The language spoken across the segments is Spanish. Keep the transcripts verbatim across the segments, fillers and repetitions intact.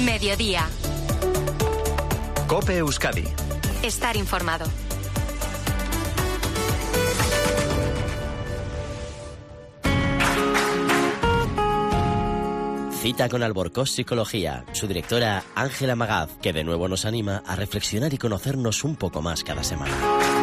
Mediodía. COPE Euskadi. Estar informado. Cita con Alborcós Psicología, su directora Ángela Magaz, que de nuevo nos anima a reflexionar y conocernos un poco más cada semana.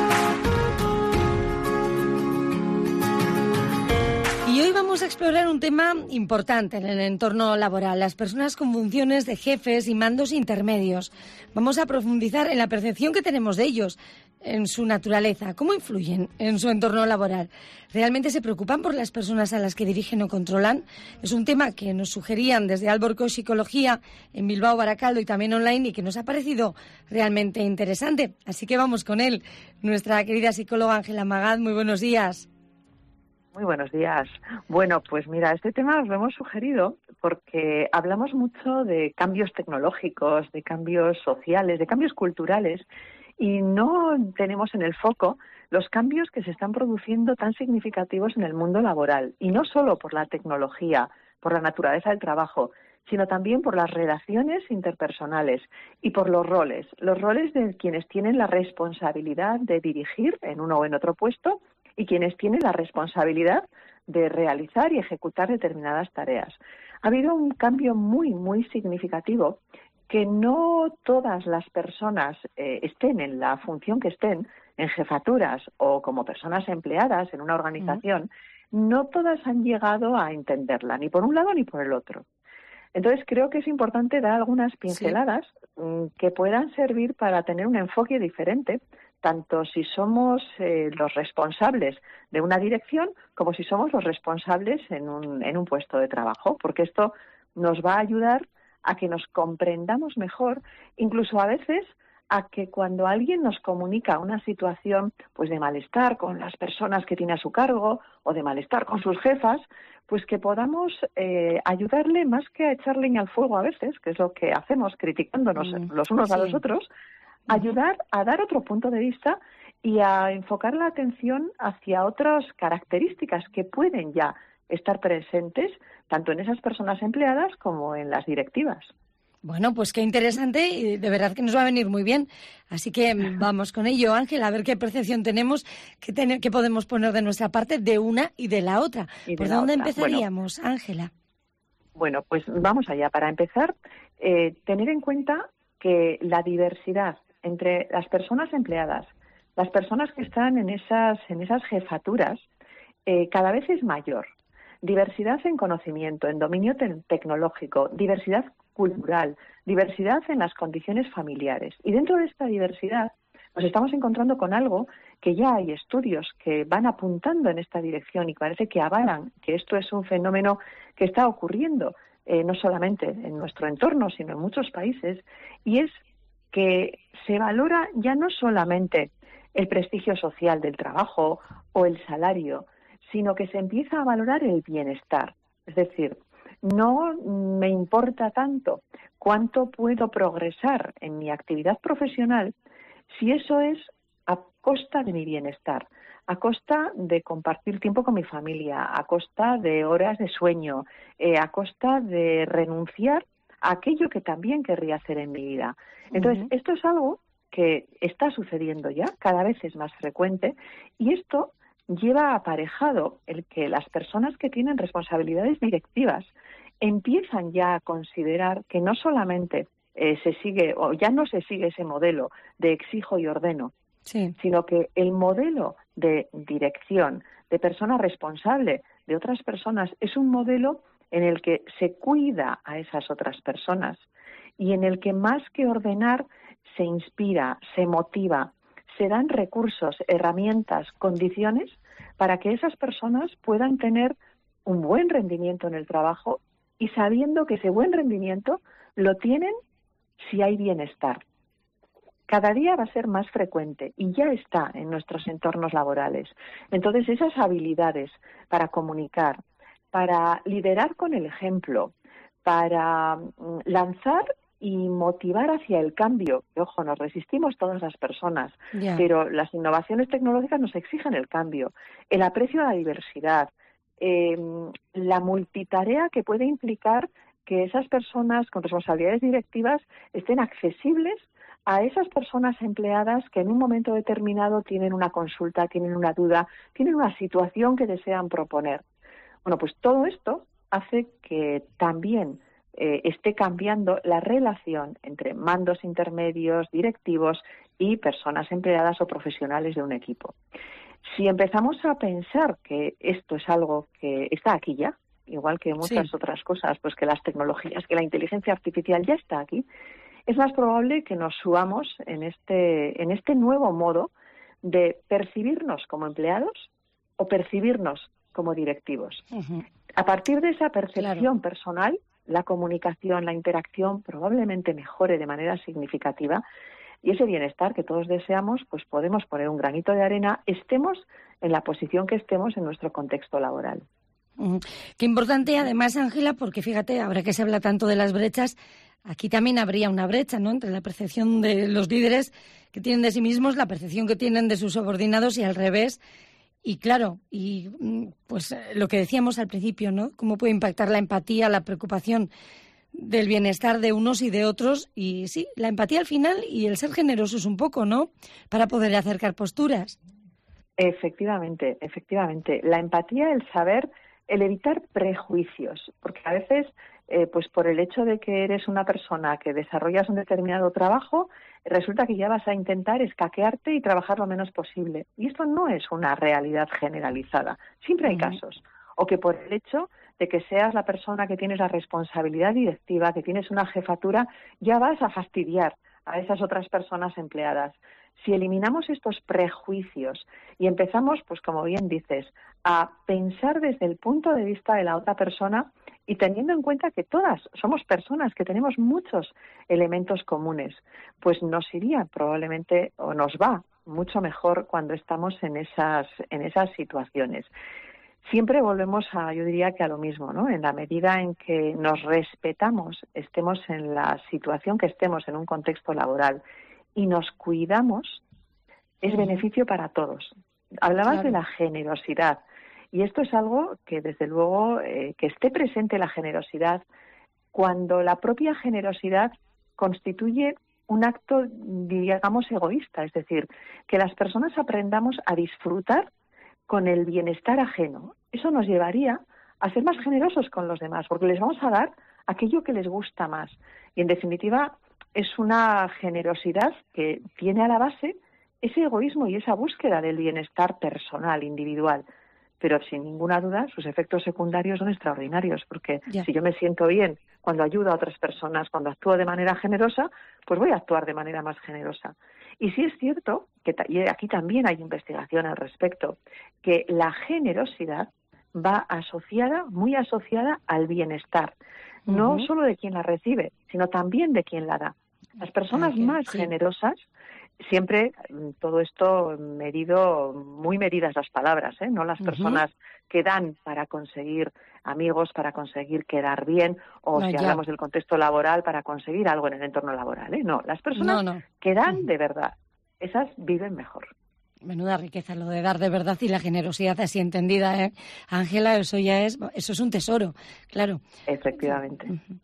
Y hoy vamos a explorar un tema importante en el entorno laboral, las personas con funciones de jefes y mandos intermedios. Vamos a profundizar en la percepción que tenemos de ellos, en su naturaleza, cómo influyen en su entorno laboral. ¿Realmente se preocupan por las personas a las que dirigen o controlan? Es un tema que nos sugerían desde Alborcós Psicología en Bilbao, Baracaldo y también online y que nos ha parecido realmente interesante. Así que vamos con él. Nuestra querida psicóloga Ángela Magaz, muy buenos días. Muy buenos días. Bueno, pues mira, este tema os lo hemos sugerido porque hablamos mucho de cambios tecnológicos, de cambios sociales, de cambios culturales y no tenemos en el foco los cambios que se están produciendo tan significativos en el mundo laboral. Y no solo por la tecnología, por la naturaleza del trabajo, sino también por las relaciones interpersonales y por los roles. Los roles de quienes tienen la responsabilidad de dirigir en uno o en otro puesto y quienes tienen la responsabilidad de realizar y ejecutar determinadas tareas. Ha habido un cambio muy, muy significativo que no todas las personas eh, estén en la función que estén, en jefaturas o como personas empleadas en una organización, mm. no todas han llegado a entenderla, ni por un lado ni por el otro. Entonces creo que es importante dar algunas pinceladas sí. mm, que puedan servir para tener un enfoque diferente, tanto si somos eh, los responsables de una dirección como si somos los responsables en un, en un puesto de trabajo, porque esto nos va a ayudar a que nos comprendamos mejor, incluso a veces a que cuando alguien nos comunica una situación pues de malestar con las personas que tiene a su cargo o de malestar con sus jefas, pues que podamos eh, ayudarle más que a echar leña al fuego a veces, que es lo que hacemos criticándonos mm, los unos sí. a los otros, ayudar a dar otro punto de vista y a enfocar la atención hacia otras características que pueden ya estar presentes tanto en esas personas empleadas como en las directivas. Bueno, pues qué interesante y de verdad que nos va a venir muy bien. Así que vamos con ello, Ángela, a ver qué percepción tenemos, qué, ten- qué podemos poner de nuestra parte de una y de la otra. Y ¿Por de dónde otra. empezaríamos, bueno, Ángela? Bueno, pues vamos allá. Para empezar, eh, tener en cuenta que la diversidad entre las personas empleadas, las personas que están en esas, en esas jefaturas, eh, cada vez es mayor. Diversidad en conocimiento, en dominio te- tecnológico, diversidad cultural, diversidad en las condiciones familiares. Y dentro de esta diversidad nos estamos encontrando con algo que ya hay estudios que van apuntando en esta dirección y parece que avalan que esto es un fenómeno que está ocurriendo eh, no solamente en nuestro entorno, sino en muchos países, y es que se valora ya no solamente el prestigio social del trabajo o el salario, sino que se empieza a valorar el bienestar. Es decir, no me importa tanto cuánto puedo progresar en mi actividad profesional si eso es a costa de mi bienestar, a costa de compartir tiempo con mi familia, a costa de horas de sueño, eh, a costa de renunciar a aquello que también querría hacer en mi vida. Entonces, uh-huh. esto es algo que está sucediendo ya, cada vez es más frecuente, y esto lleva aparejado el que las personas que tienen responsabilidades directivas empiezan ya a considerar que no solamente eh, se sigue, o ya no se sigue ese modelo de exijo y ordeno, sí. sino que el modelo de dirección, de persona responsable de otras personas, es un modelo en el que se cuida a esas otras personas y en el que más que ordenar se inspira, se motiva, se dan recursos, herramientas, condiciones para que esas personas puedan tener un buen rendimiento en el trabajo y sabiendo que ese buen rendimiento lo tienen si hay bienestar. Cada día va a ser más frecuente y ya está en nuestros entornos laborales. Entonces, esas habilidades para comunicar, para liderar con el ejemplo, para lanzar y motivar hacia el cambio. Ojo, nos resistimos todas las personas, yeah. pero las innovaciones tecnológicas nos exigen el cambio, el aprecio a la diversidad, eh, la multitarea que puede implicar que esas personas con responsabilidades directivas estén accesibles a esas personas empleadas que en un momento determinado tienen una consulta, tienen una duda, tienen una situación que desean proponer. Bueno, pues todo esto hace que también eh, esté cambiando la relación entre mandos intermedios, directivos y personas empleadas o profesionales de un equipo. Si empezamos a pensar que esto es algo que está aquí ya, igual que muchas Sí. otras cosas, pues que las tecnologías, que la inteligencia artificial ya está aquí, es más probable que nos subamos en este, en este nuevo modo de percibirnos como empleados o percibirnos como directivos. Ujú. A partir de esa percepción Claro. personal, la comunicación, la interacción probablemente mejore de manera significativa y ese bienestar que todos deseamos, pues podemos poner un granito de arena, estemos en la posición que estemos en nuestro contexto laboral. Ujú. Qué importante, además, Ángela, porque fíjate, ahora que se habla tanto de las brechas, aquí también habría una brecha, ¿no?, entre la percepción de los líderes que tienen de sí mismos, la percepción que tienen de sus subordinados y al revés. Y claro, y mm, pues eh, lo que decíamos al principio, ¿no?, cómo puede impactar la empatía, la preocupación del bienestar de unos y de otros. Y sí, la empatía al final y el ser generosos un poco, ¿no?, para poder acercar posturas. Efectivamente, efectivamente. La empatía, el saber, el evitar prejuicios, porque a veces, eh, pues por el hecho de que eres una persona que desarrollas un determinado trabajo, resulta que ya vas a intentar escaquearte y trabajar lo menos posible. Y esto no es una realidad generalizada. Siempre hay Ujú. casos. O que por el hecho de que seas la persona que tienes la responsabilidad directiva, que tienes una jefatura, ya vas a fastidiar a esas otras personas empleadas. Si eliminamos estos prejuicios y empezamos, pues como bien dices, a pensar desde el punto de vista de la otra persona y teniendo en cuenta que todas somos personas, que tenemos muchos elementos comunes, pues nos iría probablemente, o nos va mucho mejor cuando estamos en esas, en esas situaciones. Siempre volvemos a, yo diría que a lo mismo, ¿no? En la medida en que nos respetamos, estemos en la situación que estemos en un contexto laboral y nos cuidamos, es Ujú. beneficio para todos. Hablabas de Claro. la generosidad y esto es algo que desde luego eh, que esté presente la generosidad cuando la propia generosidad constituye un acto, digamos, egoísta, es decir, que las personas aprendamos a disfrutar con el bienestar ajeno. Eso nos llevaría a ser más generosos con los demás, porque les vamos a dar aquello que les gusta más. Y en definitiva, es una generosidad que tiene a la base ese egoísmo y esa búsqueda del bienestar personal, individual. Pero sin ninguna duda, sus efectos secundarios son extraordinarios, porque Ya. si yo me siento bien cuando ayudo a otras personas, cuando actúo de manera generosa, pues voy a actuar de manera más generosa. Y sí es cierto, que y aquí también hay investigación al respecto, que la generosidad va asociada, muy asociada al bienestar, no Ujú. solo de quien la recibe, sino también de quien la da. Las personas Hay que- más sí. generosas, siempre mm, todo esto medido, muy medidas las palabras, ¿eh? No las Ujú. personas que dan para conseguir amigos, para conseguir quedar bien, o No, si ya. hablamos del contexto laboral, para conseguir algo en el entorno laboral, ¿eh? No, las personas No, no. que dan Ujú. de verdad, esas viven mejor. Menuda riqueza lo de dar de verdad y la generosidad así entendida, ¿eh? Ángela, eso ya es, eso es un tesoro, claro. Efectivamente. Ujú.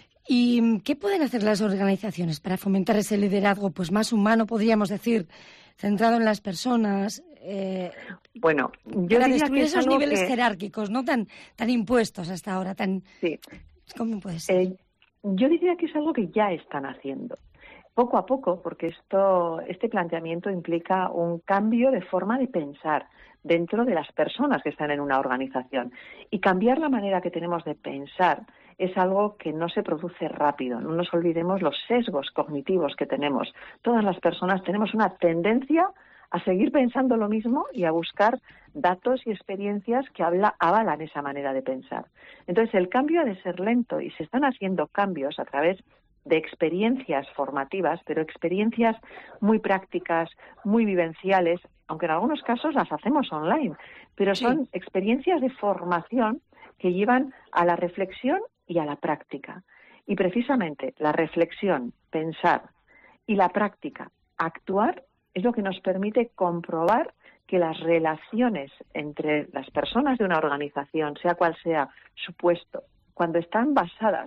¿Y qué pueden hacer las organizaciones para fomentar ese liderazgo, pues más humano, podríamos decir, centrado en las personas, eh, Bueno, yo para diría que destruir es esos algo niveles que, jerárquicos, no tan, tan impuestos hasta ahora, tan, sí, ¿cómo puede ser? eh, yo diría que es algo que ya están haciendo. Poco a poco, porque esto, este planteamiento implica un cambio de forma de pensar dentro de las personas que están en una organización. Y cambiar la manera que tenemos de pensar es algo que no se produce rápido. No nos olvidemos los sesgos cognitivos que tenemos. Todas las personas tenemos una tendencia a seguir pensando lo mismo y a buscar datos y experiencias que habla, avalan esa manera de pensar. Entonces, el cambio ha de ser lento y se están haciendo cambios a través de experiencias formativas, pero experiencias muy prácticas, muy vivenciales, aunque en algunos casos las hacemos online, pero Sí. son experiencias de formación que llevan a la reflexión y a la práctica. Y precisamente la reflexión, pensar, y la práctica, actuar, es lo que nos permite comprobar que las relaciones entre las personas de una organización, sea cual sea su puesto, cuando están basadas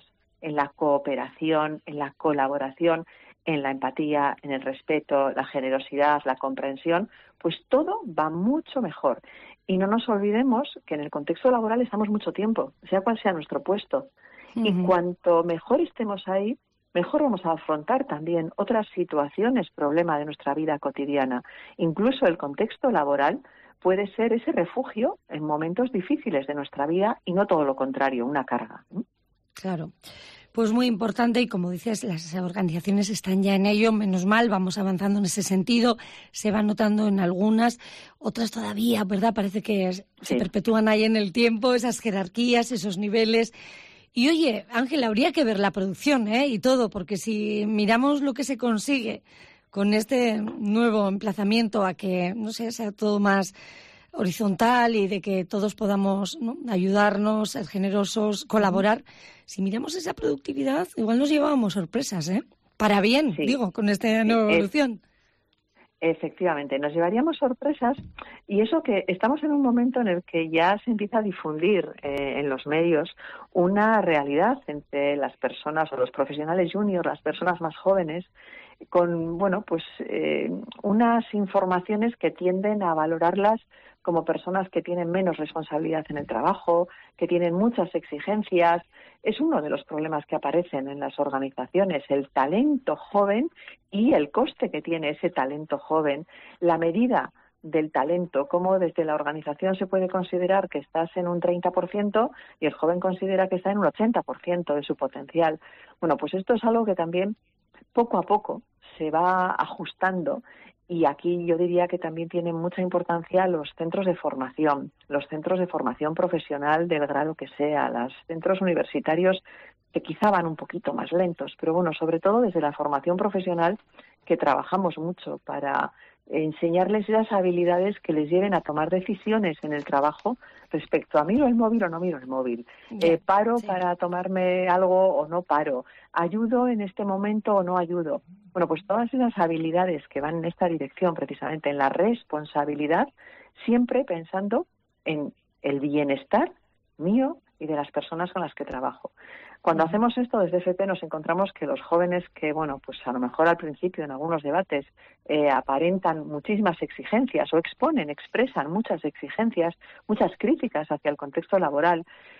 en la cooperación, en la colaboración, en la empatía, en el respeto, la generosidad, la comprensión, pues todo va mucho mejor. Y no nos olvidemos que en el contexto laboral estamos mucho tiempo, sea cual sea nuestro puesto. Uh-huh. Y cuanto mejor estemos ahí, mejor vamos a afrontar también otras situaciones, problema de nuestra vida cotidiana. Incluso el contexto laboral puede ser ese refugio en momentos difíciles de nuestra vida y no todo lo contrario, una carga. Claro. Pues muy importante y, como dices, las organizaciones están ya en ello, menos mal, vamos avanzando en ese sentido, se va notando en algunas, otras todavía, ¿verdad? Parece que sí. se perpetúan ahí en el tiempo, esas jerarquías, esos niveles. Y oye, Ángela, habría que ver la producción, ¿eh? Y todo, porque si miramos lo que se consigue con este nuevo emplazamiento a que, no sé, sea todo más horizontal y de que todos podamos, ¿no?, ayudarnos, ser generosos, colaborar. Si miramos esa productividad, igual nos llevábamos sorpresas, ¿eh? Para bien, sí. digo, con esta nueva evolución. Efectivamente, nos llevaríamos sorpresas, y eso que estamos en un momento en el que ya se empieza a difundir eh, en los medios una realidad entre las personas o los profesionales juniors, las personas más jóvenes, con, bueno, pues eh, unas informaciones que tienden a valorarlas como personas que tienen menos responsabilidad en el trabajo, que tienen muchas exigencias. Es uno de los problemas que aparecen en las organizaciones, el talento joven y el coste que tiene ese talento joven, la medida del talento, cómo desde la organización se puede considerar que estás en un treinta por ciento y el joven considera que está en un ochenta por ciento de su potencial. Bueno, pues esto es algo que también poco a poco se va ajustando. Y aquí yo diría que también tienen mucha importancia los centros de formación, los centros de formación profesional del grado que sea, los centros universitarios que quizá van un poquito más lentos, pero bueno, sobre todo desde la formación profesional, que trabajamos mucho para enseñarles esas habilidades que les lleven a tomar decisiones en el trabajo respecto a miro el móvil o no miro el móvil, yeah, eh, paro sí. para tomarme algo o no paro, ayudo en este momento o no ayudo. Bueno, pues todas esas habilidades que van en esta dirección, precisamente en la responsabilidad, siempre pensando en el bienestar mío y de las personas con las que trabajo. Cuando uh-huh. hacemos esto desde F P nos encontramos que los jóvenes que, bueno, pues a lo mejor al principio en algunos debates eh, aparentan muchísimas exigencias o exponen, expresan muchas exigencias, muchas críticas hacia el contexto laboral,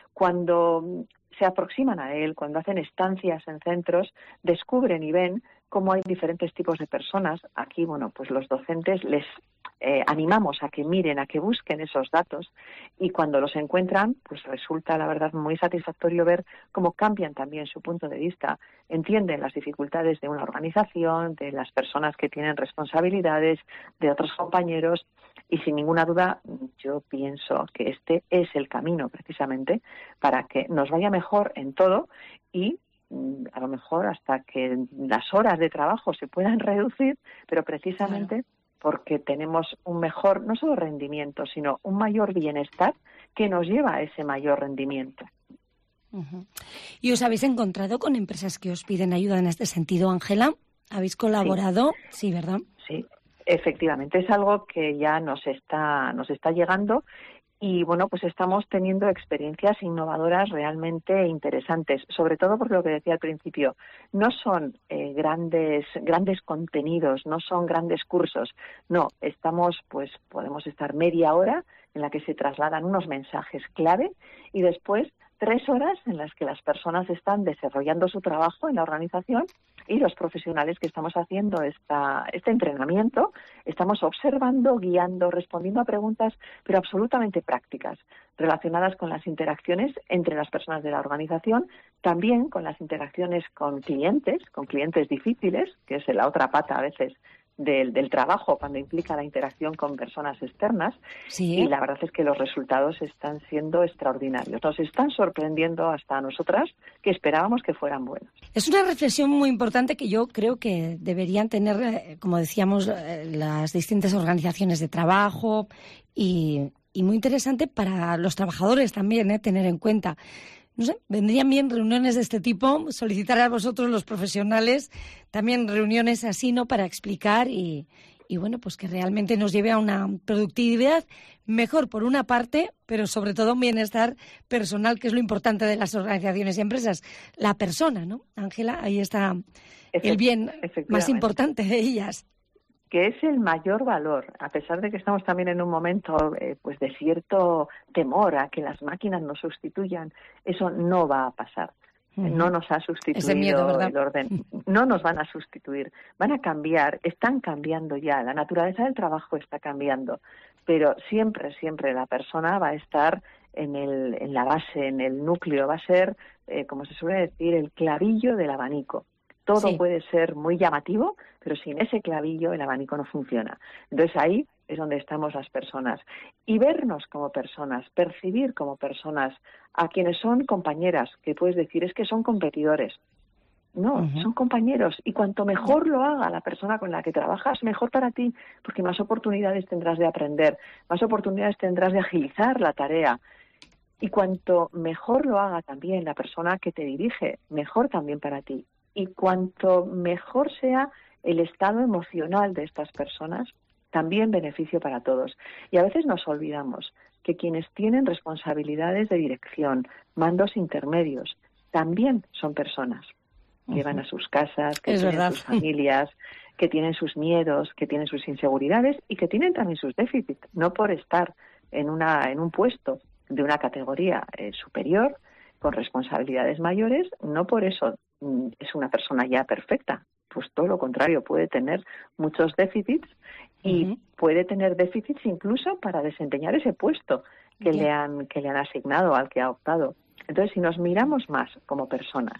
cuando se aproximan a él, cuando hacen estancias en centros, descubren y ven cómo hay diferentes tipos de personas. Aquí, bueno, pues los docentes les eh, animamos a que miren, a que busquen esos datos, y cuando los encuentran, pues resulta, la verdad, muy satisfactorio ver cómo cambian también su punto de vista, entienden las dificultades de una organización, de las personas que tienen responsabilidades, de otros compañeros, y sin ninguna duda yo pienso que este es el camino precisamente para que nos vaya mejor en todo y a lo mejor hasta que las horas de trabajo se puedan reducir, pero precisamente claro. porque tenemos un mejor, no solo rendimiento, sino un mayor bienestar que nos lleva a ese mayor rendimiento. Uh-huh. ¿Y os habéis encontrado con empresas que os piden ayuda en este sentido, Ángela? ¿Habéis colaborado? Sí, sí, ¿verdad? Sí, efectivamente, es algo que ya nos está, nos está llegando. Y bueno, pues estamos teniendo experiencias innovadoras realmente interesantes, sobre todo porque lo que decía al principio, no son eh, grandes grandes contenidos, no son grandes cursos, no, estamos, pues podemos estar media hora en la que se trasladan unos mensajes clave y después tres horas en las que las personas están desarrollando su trabajo en la organización y los profesionales que estamos haciendo esta, este entrenamiento estamos observando, guiando, respondiendo a preguntas, pero absolutamente prácticas, relacionadas con las interacciones entre las personas de la organización, también con las interacciones con clientes, con clientes difíciles, que es la otra pata a veces Del, del trabajo cuando implica la interacción con personas externas, sí. Y la verdad es que los resultados están siendo extraordinarios. Nos están sorprendiendo hasta a nosotras, que esperábamos que fueran buenos. Es una reflexión muy importante que yo creo que deberían tener, como decíamos, las distintas organizaciones de trabajo y, y muy interesante para los trabajadores también, ¿eh? Tener en cuenta. No sé, vendrían bien reuniones de este tipo, solicitar a vosotros los profesionales también reuniones así, ¿no?, para explicar y, y bueno, pues que realmente nos lleve a una productividad mejor por una parte, pero sobre todo un bienestar personal, que es lo importante de las organizaciones y empresas, la persona, ¿no? Ángela, ahí está el bien más importante de ellas. Que es el mayor valor, a pesar de que estamos también en un momento eh, pues de cierto temor a que las máquinas nos sustituyan, eso no va a pasar. Uh-huh. No nos ha sustituido Ese miedo, ¿verdad? El orden, no nos van a sustituir, van a cambiar, están cambiando ya, la naturaleza del trabajo está cambiando, pero siempre, siempre la persona va a estar en, el, en la base, en el núcleo, va a ser, eh, como se suele decir, el clavillo del abanico. Todo sí. puede ser muy llamativo, pero sin ese clavillo el abanico no funciona. Entonces ahí es donde estamos las personas. Y vernos como personas, percibir como personas a quienes son compañeras, que puedes decir es que son competidores. No, uh-huh. son compañeros. Y cuanto mejor lo haga la persona con la que trabajas, mejor para ti, porque más oportunidades tendrás de aprender, más oportunidades tendrás de agilizar la tarea. Y cuanto mejor lo haga también la persona que te dirige, mejor también para ti. Y cuanto mejor sea el estado emocional de estas personas, también beneficio para todos. Y a veces nos olvidamos que quienes tienen responsabilidades de dirección, mandos intermedios, también son personas que van a sus casas, que es tienen verdad. sus familias, que tienen sus miedos, que tienen sus inseguridades y que tienen también sus déficits. No por estar en una en un puesto de una categoría eh, superior, con responsabilidades mayores, no por eso mm, es una persona ya perfecta. Pues todo lo contrario, puede tener muchos déficits y uh-huh. puede tener déficits incluso para desempeñar ese puesto que yeah. le han que le han asignado, al que ha optado. Entonces, si nos miramos más como personas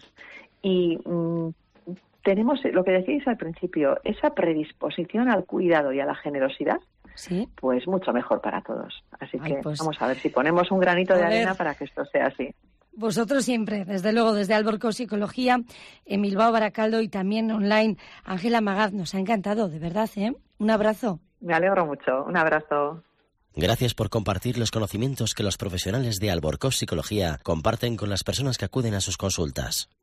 y mmm, tenemos lo que decíais al principio, esa predisposición al cuidado y a la generosidad, ¿sí? Pues mucho mejor para todos. Así Ay, que pues... vamos a ver si ponemos un granito a de ver. arena para que esto sea así. Vosotros siempre, desde luego, desde Alborcós Psicología, en Bilbao, Baracaldo y también online. Ángela Magaz, nos ha encantado, de verdad, ¿eh? Un abrazo. Me alegro mucho, un abrazo. Gracias por compartir los conocimientos que los profesionales de Alborcós Psicología comparten con las personas que acuden a sus consultas.